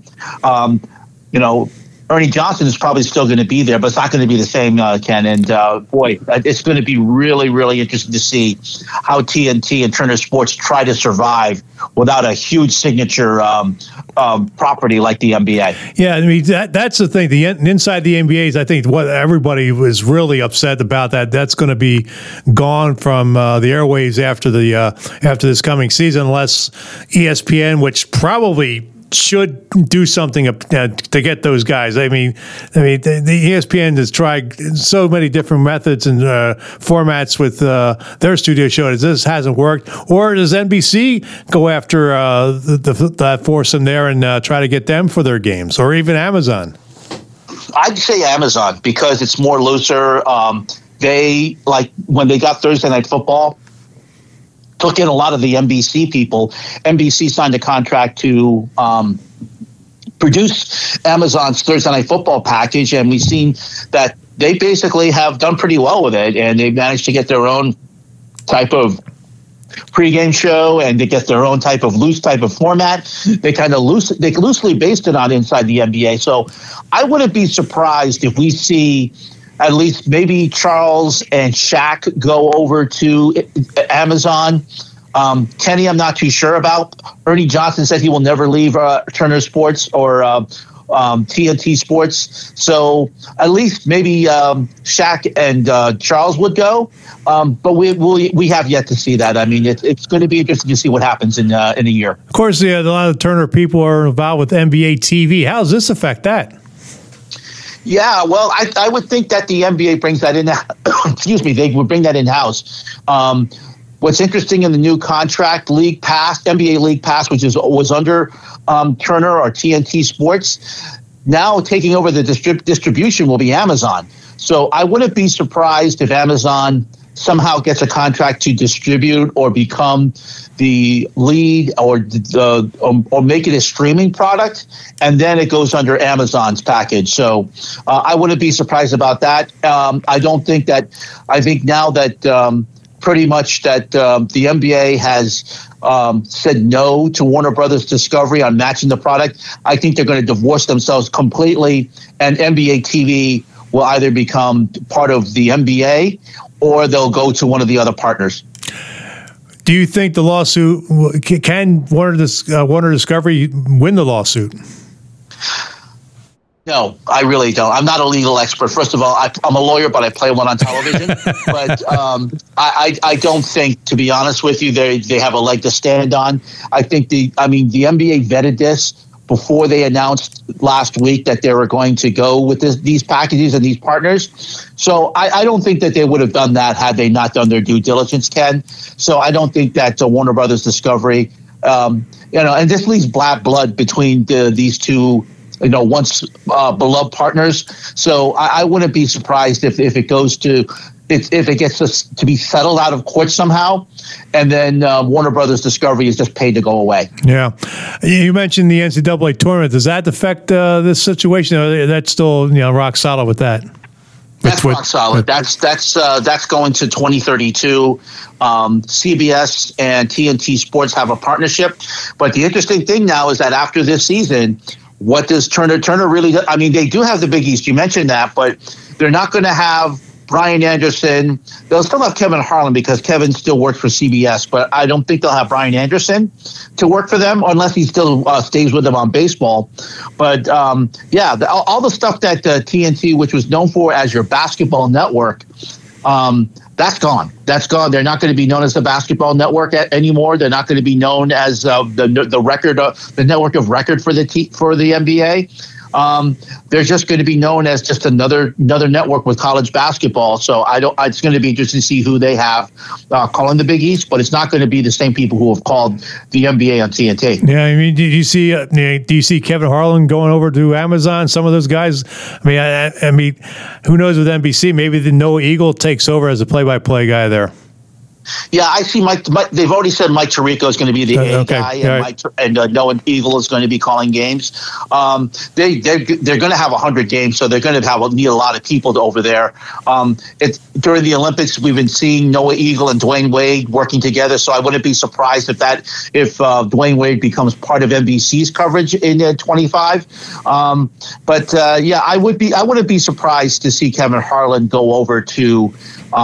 Ernie Johnson is probably still going to be there, but it's not going to be the same, Ken. And boy, it's going to be really, really interesting to see how TNT and Turner Sports try to survive without a huge signature property like the NBA. Yeah, I mean that's the thing. Inside the NBA's, I think what everybody was really upset about that's going to be gone from the airwaves after this coming season, unless ESPN, which probably should do something to get those guys. I mean, the ESPN has tried so many different methods and formats with their studio show. This hasn't worked. Or does NBC go after that foursome there and try to get them for their games, or even Amazon? I'd say Amazon because it's more looser. They, like when they got Thursday Night Football, took in a lot of the NBC people. NBC signed a contract to produce Amazon's Thursday Night Football package, and we've seen that they basically have done pretty well with it, and they've managed to get their own type of pregame show, and they get their own type of loose type of format. They loosely based it on Inside the NBA. So I wouldn't be surprised if we see at least maybe Charles and Shaq go over to Amazon. Kenny, I'm not too sure about. Ernie Johnson said he will never leave Turner Sports or TNT Sports. So at least maybe Shaq and Charles would go. But we have yet to see that. I mean, it's going to be interesting to see what happens in a year. Of course, a lot of Turner people are involved with NBA TV. How does this affect that? Yeah, well, I would think that the NBA brings that in. Excuse me, they would bring that in-house. What's interesting in the new contract, League Pass, NBA League Pass, which was under Turner or TNT Sports, now taking over the distribution will be Amazon. So I wouldn't be surprised if Amazon somehow gets a contract to distribute or become the lead or make it a streaming product, and then it goes under Amazon's package. So I wouldn't be surprised about that. I think now that pretty much that the NBA has said no to Warner Brothers Discovery on matching the product, I think they're going to divorce themselves completely, and NBA TV will either become part of the NBA or they'll go to one of the other partners. Do you think the lawsuit can Warner Discovery win the lawsuit? No, I really don't. I'm not a legal expert. First of all, I'm a lawyer, but I play one on television. But I don't think, to be honest with you, they have a leg to stand on. I think the NBA vetted this before they announced last week that they were going to go with these packages and these partners. So I don't think that they would have done that had they not done their due diligence, Ken. So I don't think that Warner Brothers Discovery, and this leaves bad blood between these two, once beloved partners. So I wouldn't be surprised if it goes to, if it gets to be settled out of court somehow, and then Warner Brothers Discovery is just paid to go away. Yeah. You mentioned the NCAA tournament. Does that affect this situation? That's still rock solid with that? That's rock solid. That's going to 2032. CBS and TNT Sports have a partnership. But the interesting thing now is that after this season, what does Turner really do? I mean, they do have the Big East. You mentioned that, but they're not going to have Brian Anderson. They'll still have Kevin Harlan because Kevin still works for CBS, but I don't think they'll have Brian Anderson to work for them unless he still stays with them on baseball. But all the stuff that TNT, which was known for as your basketball network, that's gone. That's gone. They're not going to be known as the basketball network anymore. They're not going to be known as the network of record for the NBA. They're just going to be known as just another network with college basketball. So it's going to be interesting to see who they have calling the Big East, but it's not going to be the same people who have called the NBA on TNT. Yeah, I mean, do you see Kevin Harlan going over to Amazon? Some of those guys. I mean, who knows with NBC? Maybe the Noah Eagle takes over as a play-by-play guy there. Yeah, I see Mike. They've already said Mike Tirico is going to be the A guy, and Noah Eagle is going to be calling games. They're going to have 100 games, so they're going to need a lot of people over there. During the Olympics, we've been seeing Noah Eagle and Dwayne Wade working together, so I wouldn't be surprised if Dwayne Wade becomes part of NBC's coverage in 25. I wouldn't be surprised to see Kevin Harlan go over to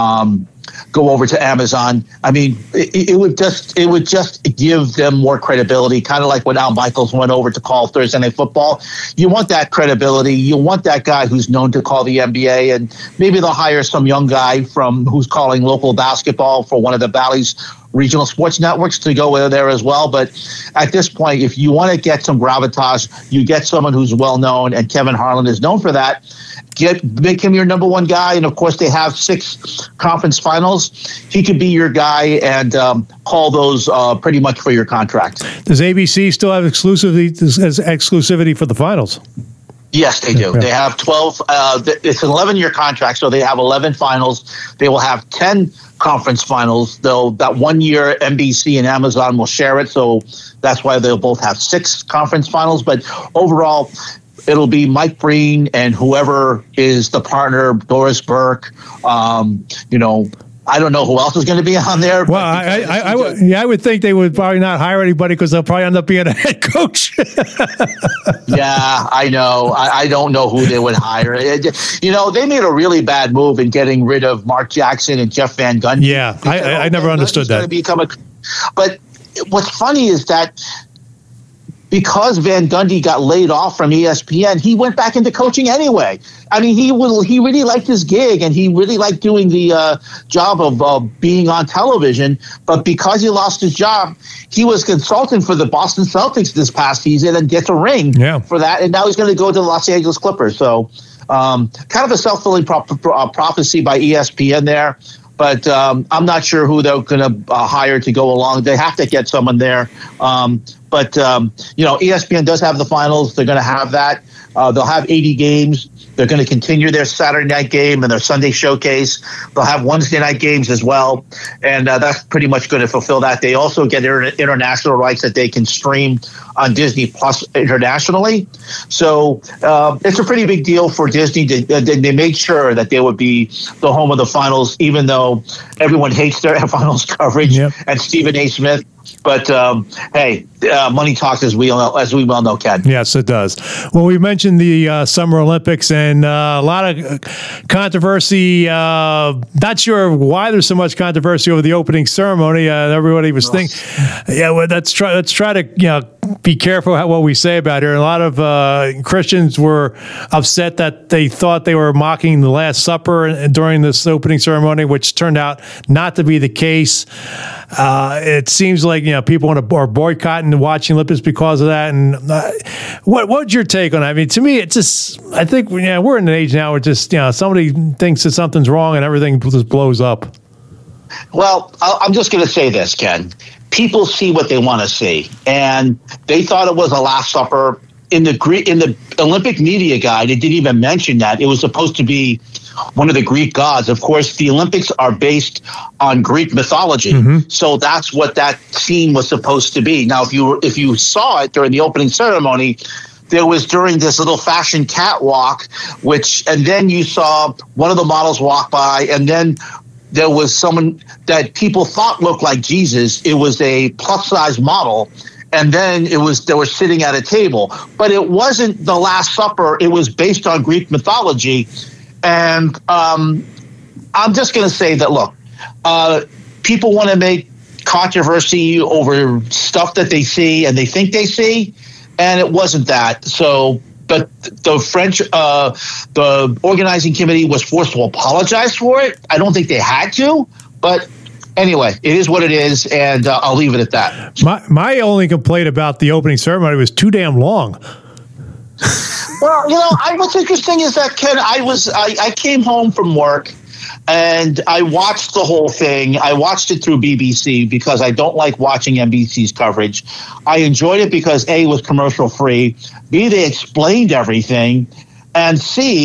Amazon. I mean, it would just give them more credibility, kind of like when Al Michaels went over to call Thursday Night Football. You want that credibility. You want that guy who's known to call the NBA, and maybe they'll hire some young guy who's calling local basketball for one of the Valley's regional sports networks to go there as well. But at this point, if you want to get some gravitas, you get someone who's well known, and Kevin Harlan is known for that. Make him your number one guy, and of course they have 6 conference finals. He could be your guy and call those pretty much for your contract. Does ABC still have exclusivity for the finals? Yes, they do. Yeah. They have 12. It's an 11-year contract, so they have 11 finals. They will have 10 conference finals, though that 1 year NBC and Amazon will share it, so that's why they'll both have 6 conference finals. But overall, it'll be Mike Breen and whoever is the partner, Doris Burke. I don't know who else is going to be on there. Well, I would think they would probably not hire anybody because they'll probably end up being a head coach. Yeah, I know. I don't know who they would hire. They made a really bad move in getting rid of Mark Jackson and Jeff Van Gundy. Yeah, I never understood that. But what's funny is that because Van Gundy got laid off from ESPN, he went back into coaching anyway. I mean, he really liked his gig, and he really liked doing the job of being on television. But because he lost his job, he was consultant for the Boston Celtics this past season and gets a ring for that. And now he's going to go to the Los Angeles Clippers. So kind of a self-fulfilling prophecy by ESPN there. But I'm not sure who they're going to hire to go along. They have to get someone there. But ESPN does have the finals. They're going to have that. They'll have 80 games. They're going to continue their Saturday night game and their Sunday showcase. They'll have Wednesday night games as well. And that's pretty much going to fulfill that. They also get international rights that they can stream on Disney Plus internationally. So it's a pretty big deal for Disney. They made sure that they would be the home of the finals, even though everyone hates their finals coverage and Stephen A. Smith. But hey, money talks, as we well know, Ken. Yes, it does. Well, we mentioned the Summer Olympics and a lot of controversy. Not sure why there's so much controversy over the opening ceremony. Everybody was thinking, let's try to be careful what we say about it. A lot of Christians were upset that they thought they were mocking the Last Supper during this opening ceremony, which turned out not to be the case. It seems like people are boycotting watching Olympics because of that. And what's your take on that? I mean, to me, it's just I think we're in an age now where just somebody thinks that something's wrong and everything just blows up. Well, I'm just going to say this, Ken. People see what they want to see, and they thought it was a Last Supper. In the Olympic media guide, it didn't even mention that it was supposed to be one of the Greek gods. Of course, the Olympics are based on Greek mythology, so that's what that scene was supposed to be. Now, if you saw it during the opening ceremony, there was during this little fashion catwalk, and then you saw one of the models walk by, and then there was someone that people thought looked like Jesus. It was a plus-size model, and then they were sitting at a table. But it wasn't the Last Supper. It was based on Greek mythology. And I'm just going to say that, look, people want to make controversy over stuff that they see and they think they see, and it wasn't that. So, but the French, the organizing committee was forced to apologize for it. I don't think they had to, but anyway, it is what it is, and I'll leave it at that. My only complaint about the opening ceremony was too damn long. Well, what's interesting is that, Ken, I came home from work and I watched the whole thing. I watched it through BBC because I don't like watching NBC's coverage. I enjoyed it because A, it was commercial free, B, they explained everything, and C,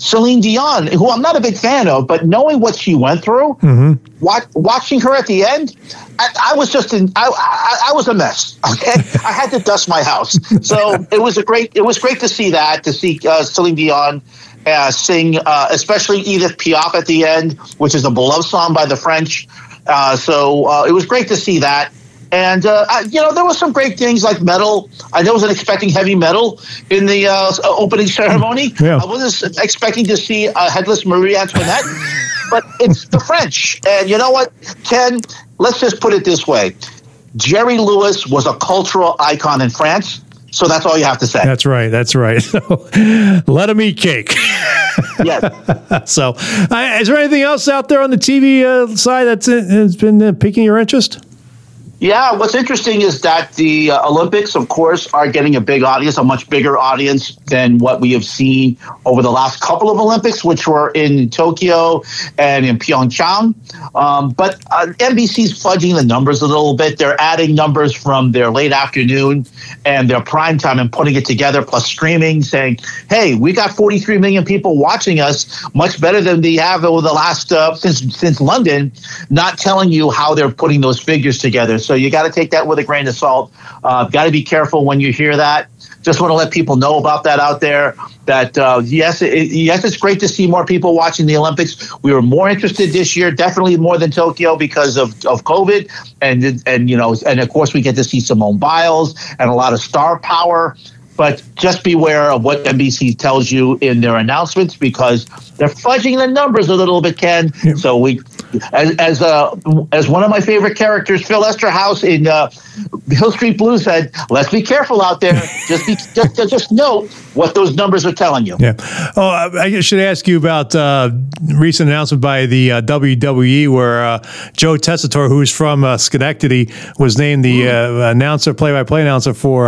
Celine Dion, who I'm not a big fan of, but knowing what she went through, watching her at the end, I was just I was a mess. Okay, I had to dust my house. So it was great to see that, to see Celine Dion sing, especially Edith Piaf at the end, which is a beloved song by the French. So it was great to see that. And, there were some great things like metal. I wasn't expecting heavy metal in the opening ceremony. Yeah. I wasn't expecting to see Headless Marie Antoinette, but it's the French. And you know what, Ken? Let's just put it this way. Jerry Lewis was a cultural icon in France. So that's all you have to say. That's right. So let them eat cake. Yes. So is there anything else out there on the TV side has been piquing your interest? Yeah, what's interesting is that the Olympics, of course, are getting a big audience, a much bigger audience than what we have seen over the last couple of Olympics, which were in Tokyo and in Pyeongchang. But NBC's fudging the numbers a little bit. They're adding numbers from their late afternoon and their prime time and putting it together, plus streaming, saying, hey, we got 43 million people watching us, much better than they have over the last, since London, not telling you how they're putting those figures together. So you got to take that with a grain of salt. Got to be careful when you hear that. Just want to let people know about that out there. That yes, it's great to see more people watching the Olympics. We were more interested this year, definitely more than Tokyo because of COVID, and of course we get to see Simone Biles and a lot of star power. But just beware of what NBC tells you in their announcements because they're fudging the numbers a little bit, Ken. Yep. So as one of my favorite characters, Phil Esterhaus in Hill Street Blues said, let's be careful out there. Just note what those numbers are telling you. Yeah. Oh, I should ask you about recent announcement by the WWE where Joe Tessitore, who's from Schenectady, was named the play-by-play announcer for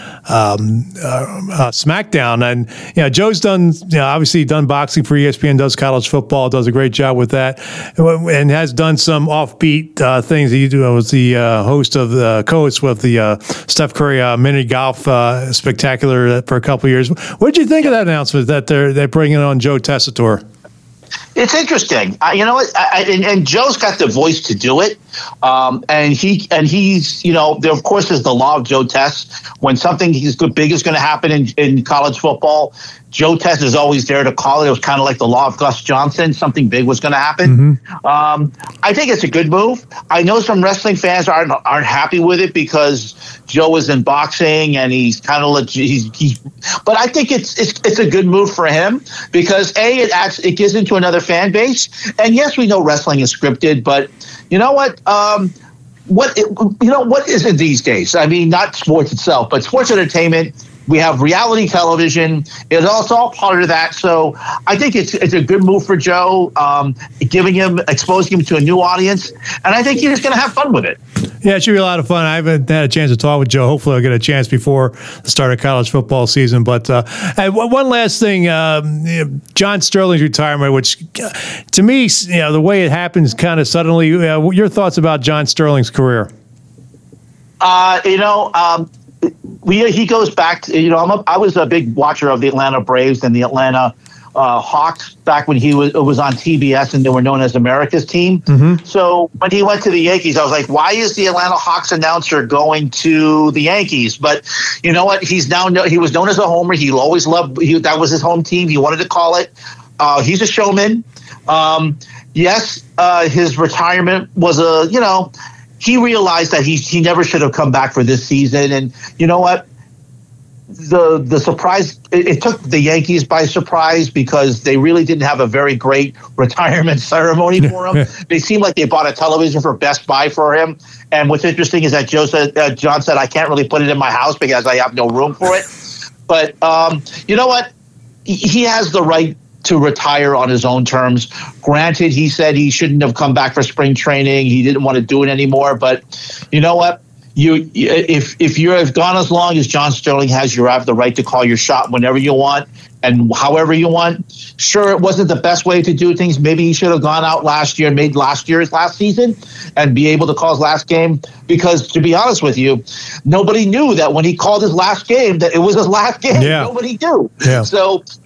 SmackDown. And Joe's obviously done boxing for ESPN, does college football, does a great job with that, and has done some offbeat things. He was the host of the co-host with the Steph Curry mini golf spectacular for a couple of years. What did you think of that announcement that they're bringing on Joe Tessitore? It's interesting. You know what? And Joe's got the voice to do it. And he's, there of course is the law of Joe Tess. When something big is going to happen in college football, Joe Tess is always there to call it. It was kind of like the law of Gus Johnson. Something big was going to happen. Mm-hmm. I think it's a good move. I know some wrestling fans aren't happy with it because Joe is in boxing and he's kind of but I think it's a good move for him because it gives into another fan base. And yes, we know wrestling is scripted, but you know what? What is it these days? I mean, not sports itself, but sports entertainment. We have reality television. It's all part of that. So I think it's a good move for Joe, exposing him to a new audience. And I think he's just going to have fun with it. Yeah, it should be a lot of fun. I haven't had a chance to talk with Joe. Hopefully I'll get a chance before the start of college football season. But one last thing, John Sterling's retirement, which to me, the way it happens kind of suddenly, your thoughts about John Sterling's career? He goes back to, I was a big watcher of the Atlanta Braves and the Atlanta Hawks back when he was on TBS and they were known as America's team. Mm-hmm. So when he went to the Yankees, I was like, why is the Atlanta Hawks announcer going to the Yankees? But you know what? He was known as a homer. He always loved, that was his home team. He wanted to call it. He's a showman. Yes, his retirement was he realized that he never should have come back for this season. And you know what? The surprise, it took the Yankees by surprise because they really didn't have a very great retirement ceremony for him. They seemed like they bought a television for Best Buy for him. And what's interesting is that John said, I can't really put it in my house because I have no room for it. But you know what? He has the right to retire on his own terms. Granted, he said he shouldn't have come back for spring training. He didn't want to do it anymore. But you know what? If you have gone as long as John Sterling has, you have the right to call your shot whenever you want and however you want. Sure, it wasn't the best way to do things. Maybe he should have gone out last year and made last season and be able to call his last game. Because to be honest with you, nobody knew that when he called his last game that it was his last game. Yeah. Nobody knew. Yeah. So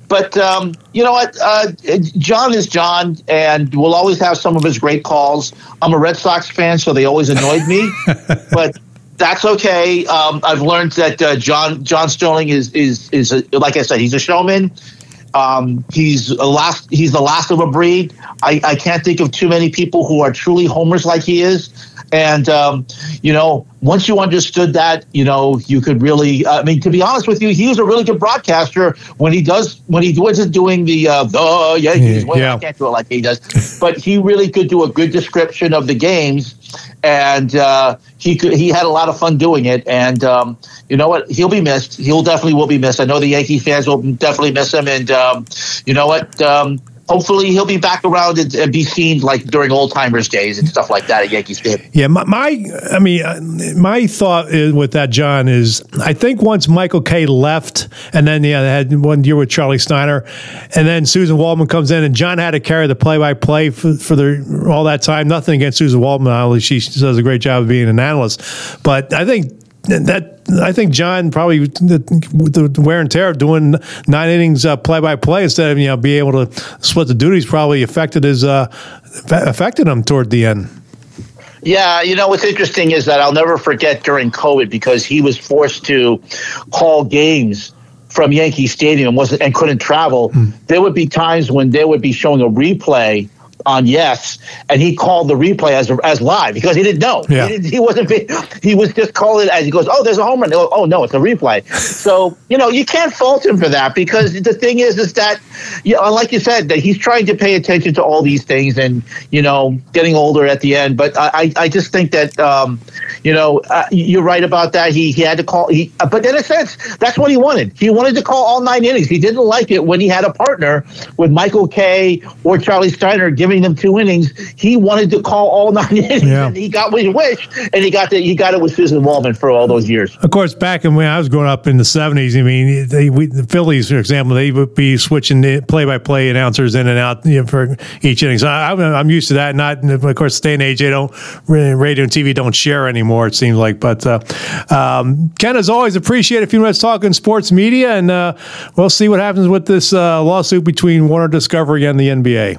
But you know what? John is John, and we'll always have some of his great calls. I'm a Red Sox fan, so they always annoyed me. But that's okay. I've learned that John Sterling is like I said, he's a showman. He's the last of a breed. I can't think of too many people who are truly homers like he is. And, once you understood that, you could really, to be honest with you, he was a really good broadcaster when he wasn't doing the Yankees. I can't do it like he does, but he really could do a good description of the games. And he had a lot of fun doing it. And you know what? He'll be missed. He'll definitely will be missed. I know the Yankee fans will definitely miss him. And you know what? Hopefully he'll be back around and be seen like during old timers days and stuff like that at Yankee Stadium. Yeah, my thought with that, John, is I think once Michael Kay left, and then they had 1 year with Charlie Steiner, and then Susan Waldman comes in, and John had to carry the play-by-play for all that time. Nothing against Susan Waldman, she does a great job of being an analyst, but I think John probably the wear and tear of doing 9 innings play-by-play instead of be able to split the duties probably affected him toward the end. Yeah, what's interesting is that I'll never forget during COVID, because he was forced to call games from Yankee Stadium and couldn't travel. There would be times when they would be showing a replay on Yes, and he called the replay as live because he didn't know. Yeah. He was just calling it as he goes, oh, there's a home run. Oh, no, it's a replay. So, you can't fault him for that, because the thing is that, like you said, that he's trying to pay attention to all these things and, getting older at the end. But I just think that, you're right about that. He had to call. But in a sense, that's what he wanted. He wanted to call all 9 innings. He didn't like it when he had a partner with Michael Kay or Charlie Steiner giving them 2 innings. He wanted to call all 9 innings, and he got what he wished, and he got it with Susan Waldman for all those years. Of course, back when I was growing up in the 70s, the Phillies, for example, they would be switching the play-by-play announcers in and out for each inning. So I'm used to that. Not, of course, day and age, radio and TV don't share anymore, it seems like. But Ken, as always, appreciate a few minutes talking sports media, and we'll see what happens with this lawsuit between Warner Discovery and the NBA.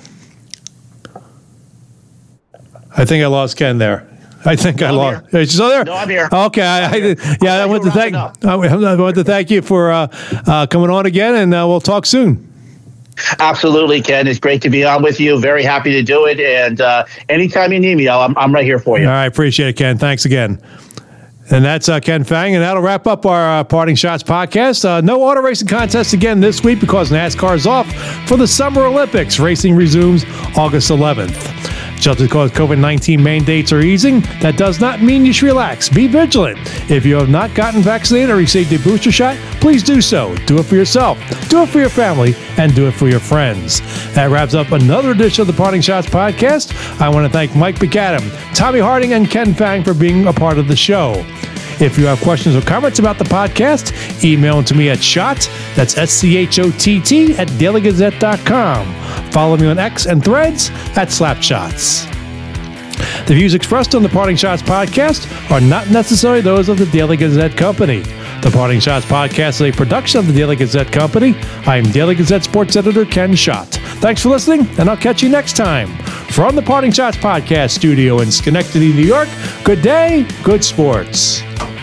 I think I lost Ken there. I think I lost. Are you still there? No, I'm here. Okay. I want to thank you for coming on again, and we'll talk soon. Absolutely, Ken. It's great to be on with you. Very happy to do it. And anytime you need me, I'm right here for you. All right. Appreciate it, Ken. Thanks again. And that's Ken Fang, and that'll wrap up our Parting Shots podcast. No auto racing contest again this week because NASCAR is off for the Summer Olympics. Racing resumes August 11th. Just because COVID-19 mandates are easing, that does not mean you should relax. Be vigilant. If you have not gotten vaccinated or received a booster shot, please do so. Do it for yourself, do it for your family, and do it for your friends. That wraps up another edition of the Parting Shots podcast. I want to thank Mike McAdam, Tommy Harding, and Ken Fang for being a part of the show. If you have questions or comments about the podcast, email them to me at SCHOTT, that's SCHOTT, at dailygazette.com. Follow me on X and Threads at Slapshots. The views expressed on the Parting Shots podcast are not necessarily those of the Daily Gazette Company. The Parting Shots podcast is a production of the Daily Gazette Company. I am Daily Gazette sports editor Ken Schott. Thanks for listening, and I'll catch you next time. From the Parting Shots podcast studio in Schenectady, New York, good day, good sports.